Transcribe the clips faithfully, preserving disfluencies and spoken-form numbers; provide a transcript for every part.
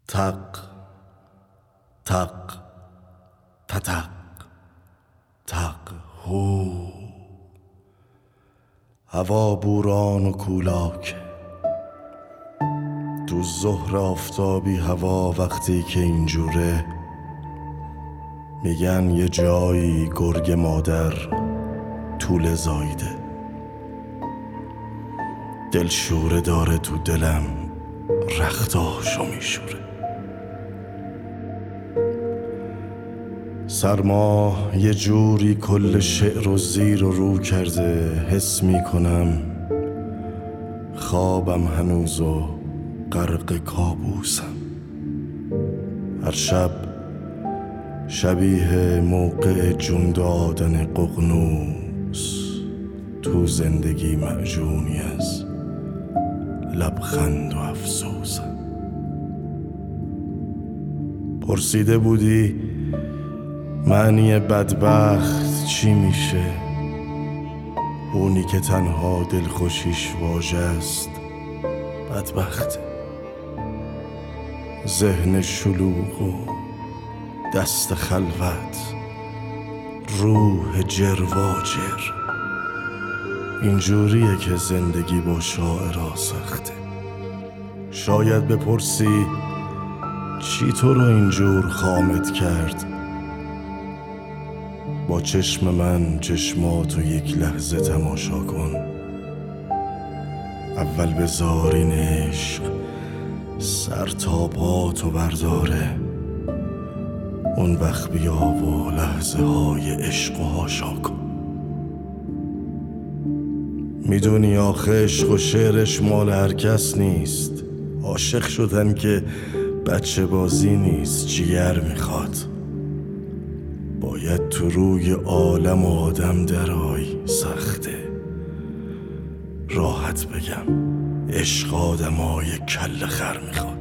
تق تق تتق تق هو. هوا بوران و کولاک، تو ظهر آفتابی هوا وقتی که اینجوره میگن یه جایی گرگ مادر طول زایده. دل شوره داره تو دلم، رختاشو میشوره. سرما یه جوری کل شعر و زیر و رو کرده، حس میکنم خوابم هنوز و غرق کابوسم. هر شب شبیه موقع جون دادن ققنوس، تو زندگی معجونی از لبخند و افسوسم. پرسیده بودی معنی بدبخت چی میشه؟ اونی که تنها دلخوشیش واژه است بدبخته. ذهن شلوغ و دست خلوت، روح جرواجر، اینجوریه که زندگی با شاعرها سخته. شاید بپرسی چی تو رو اینجور خامت کرد؟ با چشم من چشماتو یک لحظه تماشا کن. اول بذار این عشق سر تا پاتو برداره، اون وقت بیا و لحظه های عشق و هاشا کن. میدونی آخه عشق و شعرش مال هر کس نیست. عاشق شدن که بچه بازی نیست، جگر میخواد. باید تو روی عالم و آدم درای. سخته راحت بگم، عشق آدمای کل خر میخواد.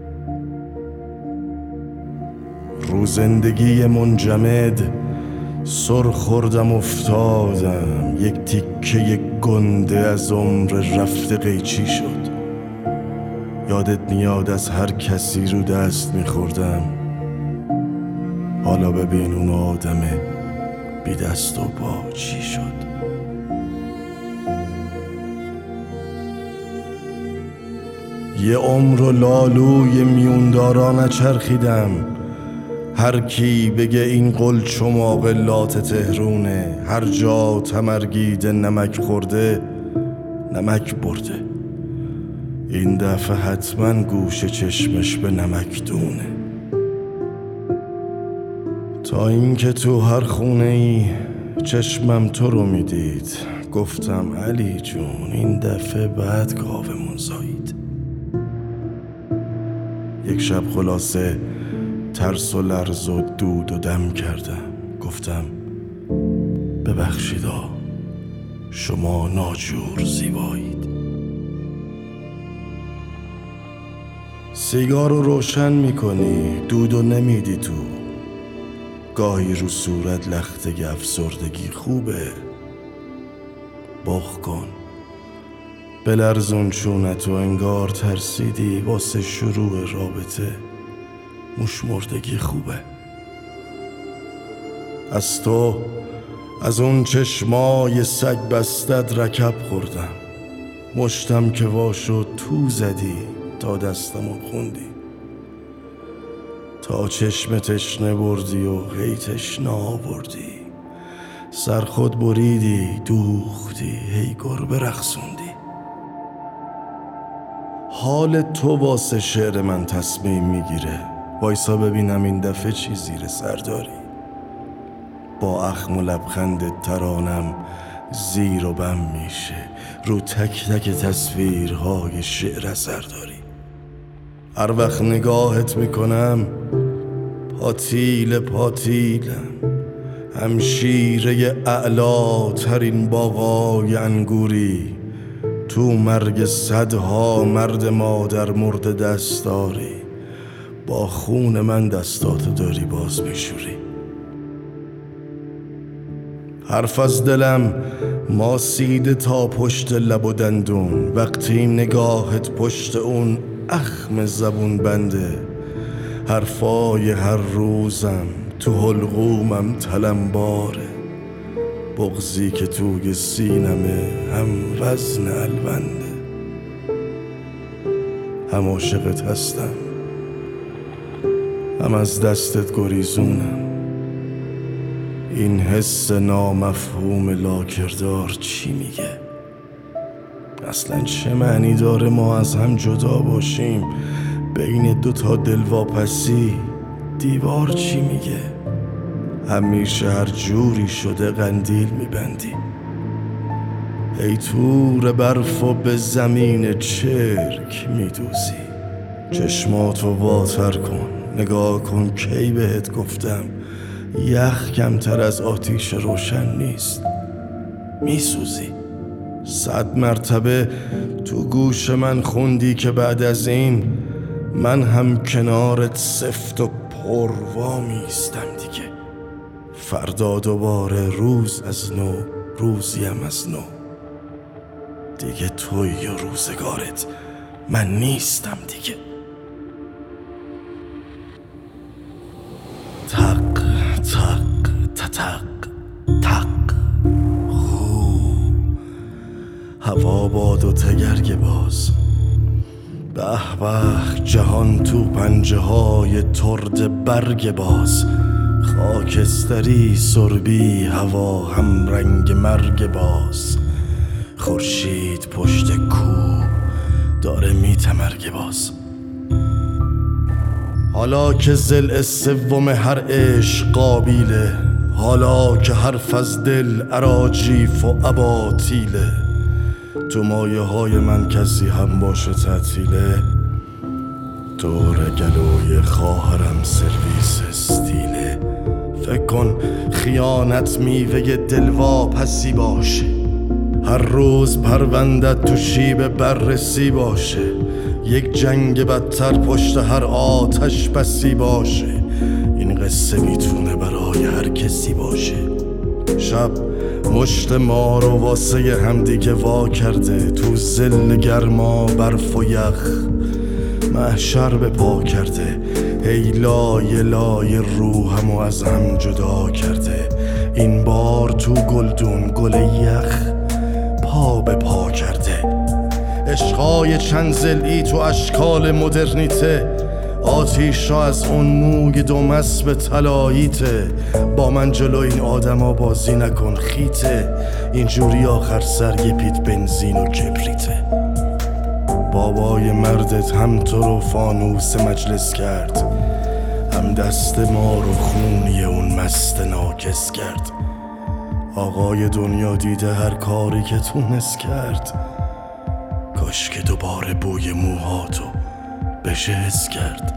رو زندگی منجمد سر خوردم افتادم، یک تیکه گنده از عمر رفته قیچی شد. یادت میاد از هر کسی رو دست میخوردم، حالا ببین اون آدم بی دست و پا چی شد. یه عمر و لالوی میوندارا نچرخیدم، هر کی بگه این قل چماق لات تهرونه. هر جا تمرگیده نمک خورده نمک برده، این دفعه حتما گوش چشمش به نمک دونه. تا اینکه تو هر خونه ای چشمم تو رو میدید، گفتم علی جون این دفعه بعد گاومون زایید. یک شب خلاصه ترس و لرز و دود و دم کردم، گفتم ببخشیدا شما ناجور زیبایید. سیگار رو روشن میکنی، دودو نمیدی تو. گاهی رو صورت لختگی افسردگی خوبه، بخ کن بلرزون چونتو، انگار ترسیدی واسه شروع رابطه. مشمردگی خوبه. از تو، از اون چشمای سگ بستد رکب خوردم. مشتم که واشو تو زدی تا دستمو خوندی. تا چشم تشنه بردی و هی تشنه آوردی. سر خود بریدی دوختی هی گربه رقصوندی. حال تو واسه شعر من تصمیم میگیره. وایسا ببینم این دفعه چی زیر سر داری. با اخم و لبخندت ترانم زیر و بم میشه، رو تک تک تصویرهای شعر اثر داری. هر وقت نگاهت میکنم پاتیل پاتیلم، همشیره اعلا ترین باغای انگوری. تو مرگ صدها مرد مادر مرد دست داری، با خون من دستاتو داری باز میشوری. حرف از دلم ماسیده تا پشت لب و دندون، وقتی نگاهت پشت اون اخم زبون بنده. حرفای هر روزم تو حلقومم تلمباره، بغضی که توی سینمه هم وزن الونده. هم عاشقت هستم، هم از دستت گریزونم. این حس نامفهوم لاکردار چی میگه؟ اصلا چه معنی داره ما از هم جدا باشیم؟ بین دوتا دلواپسی دیوار چی میگه؟ همیشه هر جوری شده قندیل میبندی، ای تور برف و به زمین چرک میدوزی. چشماتو واتر کن، نگاه کن کی بهت گفتم یخ کمتر از آتیش روشن نیست، میسوزی. صد مرتبه تو گوش من خوندی که بعد از این من هم کنارت سفت و پروا میستم دیگه. فردا دوباره روز از نو، روزیم از نو. دیگه توی و روزگارت، من نیستم دیگه. تق تق تتق تق خو هوا باد و تگرگ باز. به به جهان تو پنجه های ترد برگ باز. خاکستری سربی هوا هم رنگ مرگ باز. خورشید پشت کو داره میتمرگ باز. حالا که ضلع سوم هر عشق قابیله، حالا که حرف از دل اراجیف و اباطیله، تو مایه های من کسی هم باشه تعطیله. دور گلوی خواهرم سرویس استیله. فکر کن خیانت میوه دلواپسی باشه، هر روز پروندت تو شیب بررسی باشه، یک جنگ بدتر پشت هر آتش بسی باشه. این قصه میتونه برای هر کسی باشه. شب مشت ما رو واسه همدیگه وا کرده، تو ظل گرما برف و یخ محشر به پا کرده. هی لای لای روحمو از هم جدا کرده. این بار تو گلدون گل یخ پا به پا کرده. عشقای چند ضلعی تو اشکال مدرنیته، آتیش را از اون موی دوم اسب طلاییته. با من جلو این آدما بازی نکن خیته، اینجوری آخر سر یه پیت بنزین و کبریته. بابای مردت هم تو رو فانوس مجلس کرد، هم دست ما رو خونی اون مست ناکس کرد. آقای دنیا دیده هر کاری که تونست کرد، کاش که دوباره بوی موهاتو بشه حس کرد.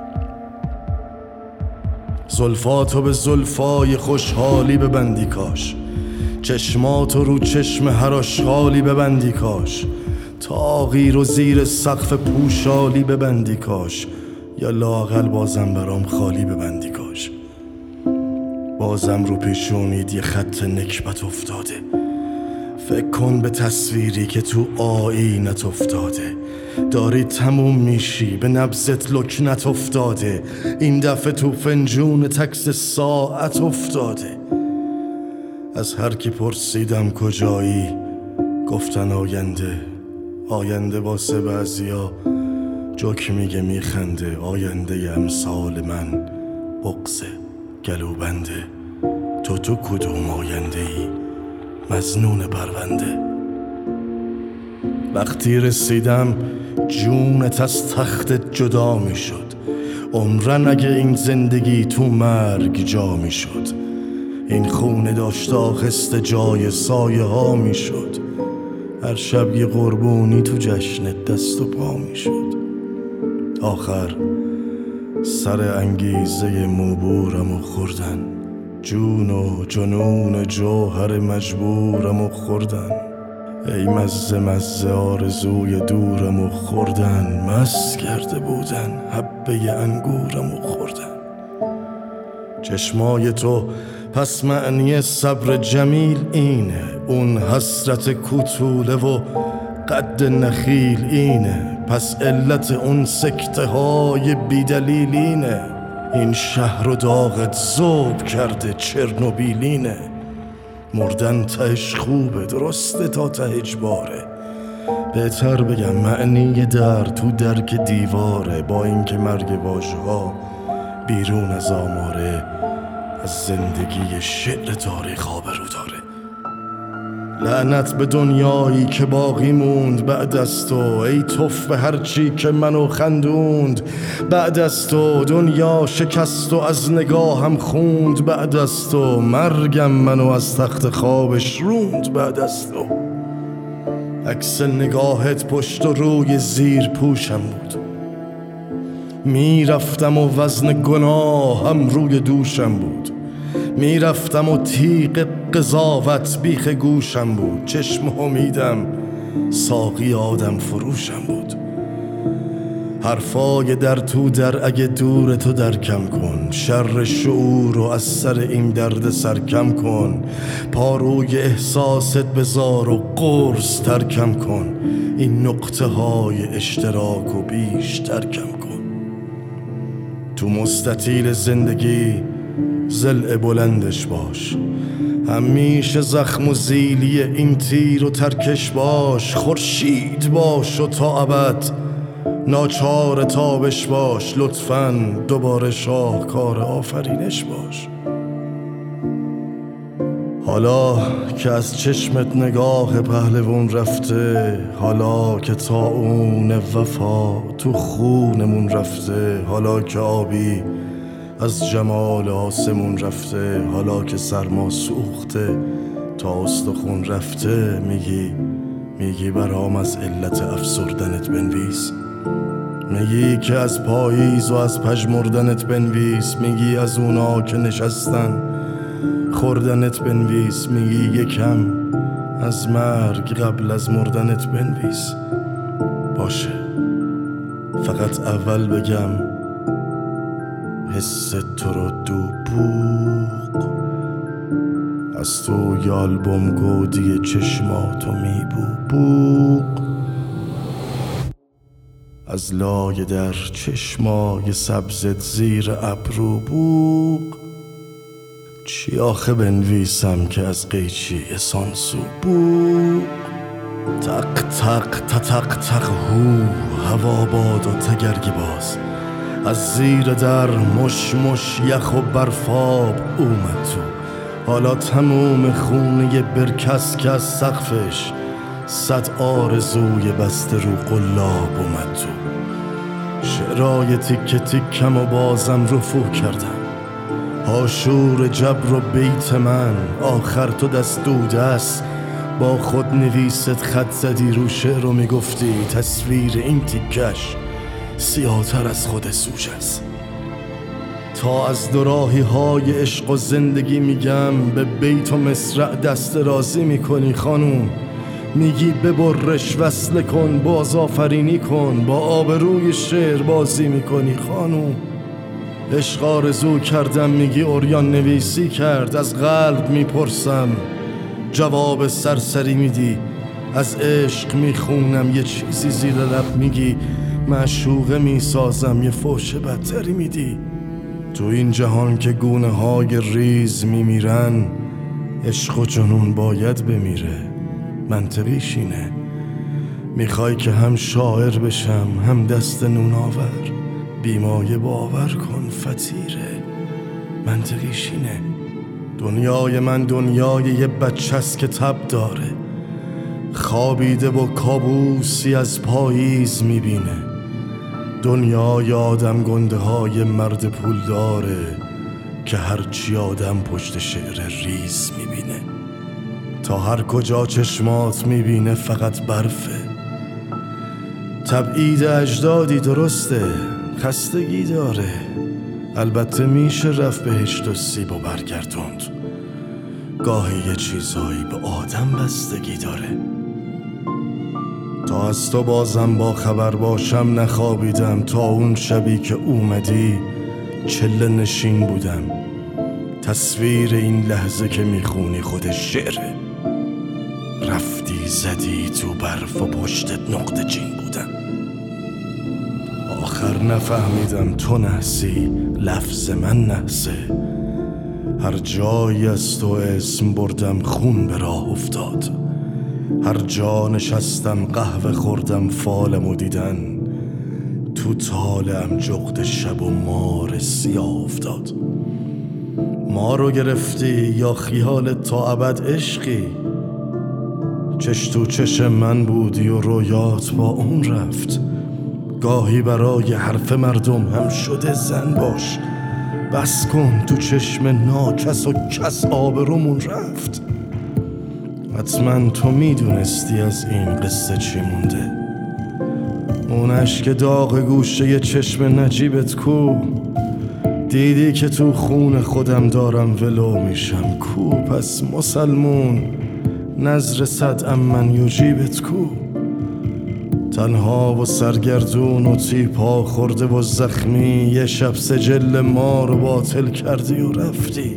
زلفاتو به زلفای خوشحالی ببندی کاش، چشماتو رو چشم هر آشغالی ببندی کاش، تاغیر و زیر سقف پوشالی ببندی کاش، یا لااقل بازم برام خالی ببندی کاش. بازم رو پیشونید یه خط نکبت افتاده، فکر کن به تصویری که تو آیینت افتاده. داری تموم میشی به نبضت لکنت افتاده، این دفعه تو فنجون تکس ساعت افتاده. از هر کی پرسیدم کجایی گفتن آینده. آینده واسه بعضیا جوک میگه میخنده، آینده امثال من بغض گلوبنده. تو تو کدوم آینده ای مظنون پرونده؟ وقتی رسیدم جونت از تختت جدا میشد، عمرن اگه این زندگی تو مرگ جا میشد. این خونه داشت آخست جای سایه ها میشد، هر شب یه قربونی تو جشنت دست و پا میشد. آخر سر انگیزه موبورم و خوردن، جون و جنون جوهر مجبورم و خوردن. ای مزه مزه آرزوی دورم و خوردن، مست کرده بودن حبه انگورم و خوردن. چشمای تو پس معنی صبر جمیل اینه، اون حسرت کوتوله و قد نخیل اینه. پس علت اون سکته های بیدلیلینه. این شهر رو داغت ذوب کرده چرنوبیلینه. مردن تهش خوبه، درسته تا ته اجباره. بهتر بگم معنی در تو درک دیواره. با اینکه مرگ واژه‌ها بیرون از آماره، از زندگی شعر تاریخ آبرو داره. لعنت به دنیایی که باقی موند بعد از تو، ای توف به هرچی که منو خندوند بعد از تو. دنیا شکست و از نگاهم خوند بعد از تو. مرگم منو از تخت خوابش روند بعد از تو. عکس نگاهت پشت و روی زیر پوشم بود. میرفتم و وزن گناهم روی دوشم بود. میرفتم و تیغ قضاوت بیخ گوشم بود. چشم امیدم ساقی آدم فروشم بود. حرفای در تو در اگه دور تو در کم کن. شر شعور رو از سر این درد سرکم کن. پاروی احساست بذار و قرص ترکم کن. این نقطه های اشتراک و بیشتر کم کن. تو مستطیل زندگی ضلع بلندش باش. همیشه زخم و زیلی این تیر و ترکش باش. خورشید باش و تا ابد ناچار تابش باش. لطفاً دوباره شاهکار آفرینش باش. حالا که از چشمت نگاه پهلوون رفته، حالا که طاعون وفا تو خونمون رفته، حالا که آبی از جمال آسمون رفته، حالا که سرما سوخته تا استخون رفته، میگی میگی برام از علت افسردنت بنویس. میگی که از پاییز و از پژمردنت بنویس. میگی از اونا که نشستن خوردنت بنویس. میگی یکم از مرگ قبل از مردنت بنویس. باشه، فقط اول بگم حس تو رو دو بوق از تو یالبوم گودی چشماتو میبو بوق. از لای در چشمای سبزت زیر ابرو بوق. چی آخه بنویسم که از قیچی سانسو بوق. تق تق تق تق هو هوا باد و تگرگ باز. از زیر در مش مش یخ و برفاب اومد تو. حالا تموم خونه برکس که از سقفش صد آرزوی بسته رو قلاب اومد تو. شعرای تیک تیکم و بازم رفو کردم. آشور جبر و بیت من آخر تو دست دو دست با خود نویست خط زدی رو شعر و میگفتی تصویر این تیکش سیاه‌تر از خود سوش است. تا از دوراهی های عشق و زندگی میگم به بیت و مصرع دست رازی میکنی خانوم. میگی ببرش وصله کن باز آفرینی کن. با آبروی شعر بازی میکنی خانوم. عشق آرزو کردم میگی عریان نویسی کرد. از قلب میپرسم جواب سرسری میدی. از عشق میخونم یه چیزی زیر لب میگی. معشوقه میسازم یه فوش بدتری میدی. تو این جهان که گونه های ریز میمیرن، عشق و جنون باید بمیره. منطقیش اینه. میخوای که هم شاعر بشم هم دست نون آور. بیمایه باور کن فتیره. منطقیش اینه. دنیای من دنیای یه بچه‌ست که تب داره. خوابیده و کابوسی از پاییز میبینه. دنیای آدم گنده های مرد پول داره که هرچی آدم پشت شعر ریز میبینه. تا هر کجا چشمات میبینه فقط برفه. تبعید اجدادی درسته، خستگی داره. البته میشه رفت بهشت و سیب و برگردوند. گاهی یه چیزایی به آدم بستگی داره. تا از تو بازم با خبر باشم نخوابیدم. تا اون شبی که اومدی چله نشین بودم. تصویر این لحظه که میخونی خود شعره. رفتی زدی تو برف و پشتت نقطه چین بودم. آخر نفهمیدم تو نحسی، لفظ من نحسه. هر جایی از تو اسم بردم خون به راه افتاد، هر جا نشستم قهوه خوردم فالمو دیدن، تو طالعم جغد شب و مار سیاه افتاد. ما رو گرفتی یا خیالت تا ابد عشقی؟ چش تو چش من بودی و رویات با اون رفت. گاهی برای حرف مردم هم شده زن باش، بس کن تو چشم ناکس و کس آبرومون رفت. حتما تو میدونستی از این قصه چی مونده، اون اشک داغ گوشه چشم نجیبت کو؟ دیدی که تو خون خودم دارم ولو میشم کو؟ پس مسلمون نظر صد من یجیبت کو؟ تنها و سرگردون و تیپا خورده و زخمی، یه شب سجل ما رو باطل کردی و رفتی.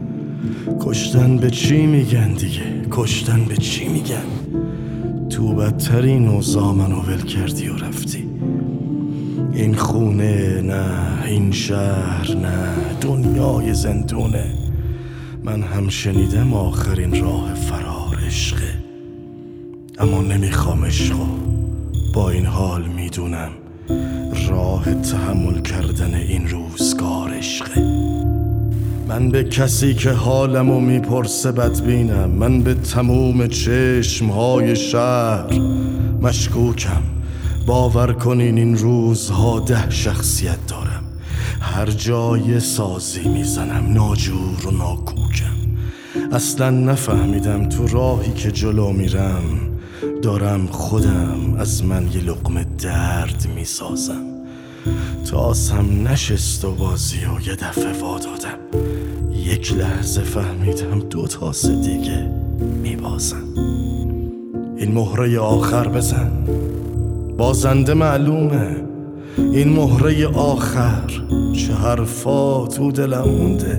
کشتن به چی میگن دیگه؟ کشتن به چی میگن؟ تو بدترین اوضاع منو ول کردی و رفتی. این خونه نه، این شهر نه، دنیای زندونه. من هم شنیدم آخرین راه فرار عشقه، اما نمیخوام عشقو. با این حال میدونم راه تحمل کردن این روزگار عشقه. من به کسی که حالمو میپرسه بدبینم، من به تموم چشمهای شهر مشکوکم. باور کنین این روزها ده شخصیت دارم، هر جای سازی میزنم، ناجور و ناکوکم. اصلا نفهمیدم تو راهی که جلو میرم دارم خودم از من یه لقمه درد میسازم. تاسم نشست و بازی و یه دفعه وادادم، یک لحظه فهمیدم دو تاس دیگه میبازم. این مهره آخر بزن، بازنده معلومه. این مهره آخر چه حرفا تو دلم مونده،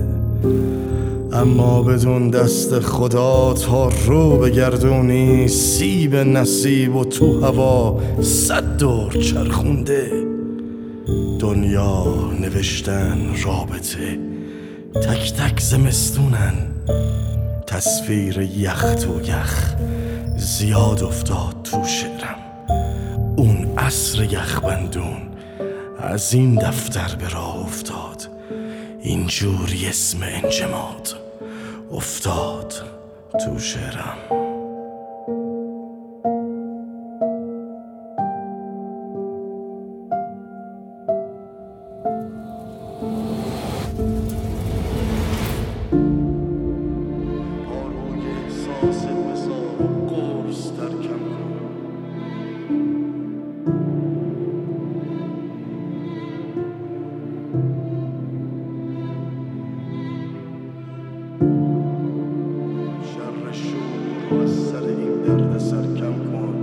اما بدون دست خدا تا رو بگردونی سیب نصیب و تو هوا صد دور چرخونده. دنیا نوشتن رابطه تک تک زمستونن، تصویر یخ تو یخ زیاد افتاد تو شعرم. اون عصر یخبندون از این دفتر به راه افتاد، اینجوری اسم انجماد افتاد تو شعرم. پاروی احساس بزار و قرص ترکم کن، شر شور رو از سر این درد سرکم کن.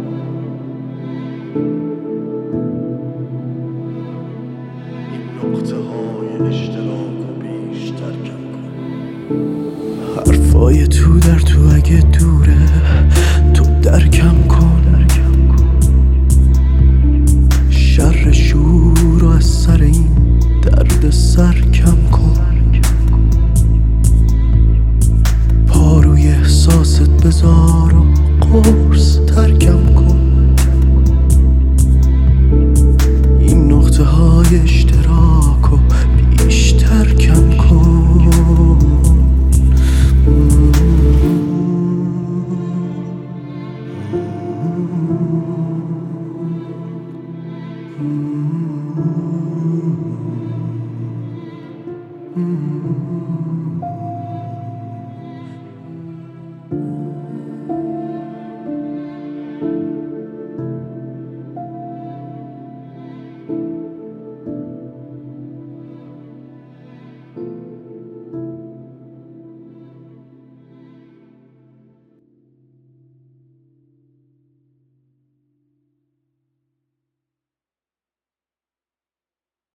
این نقطه های اشتراک و بیشتر کم کن. حرفای تو در تو اگه دوره تو درکم کن. شر شور رو از سر این درد سر کم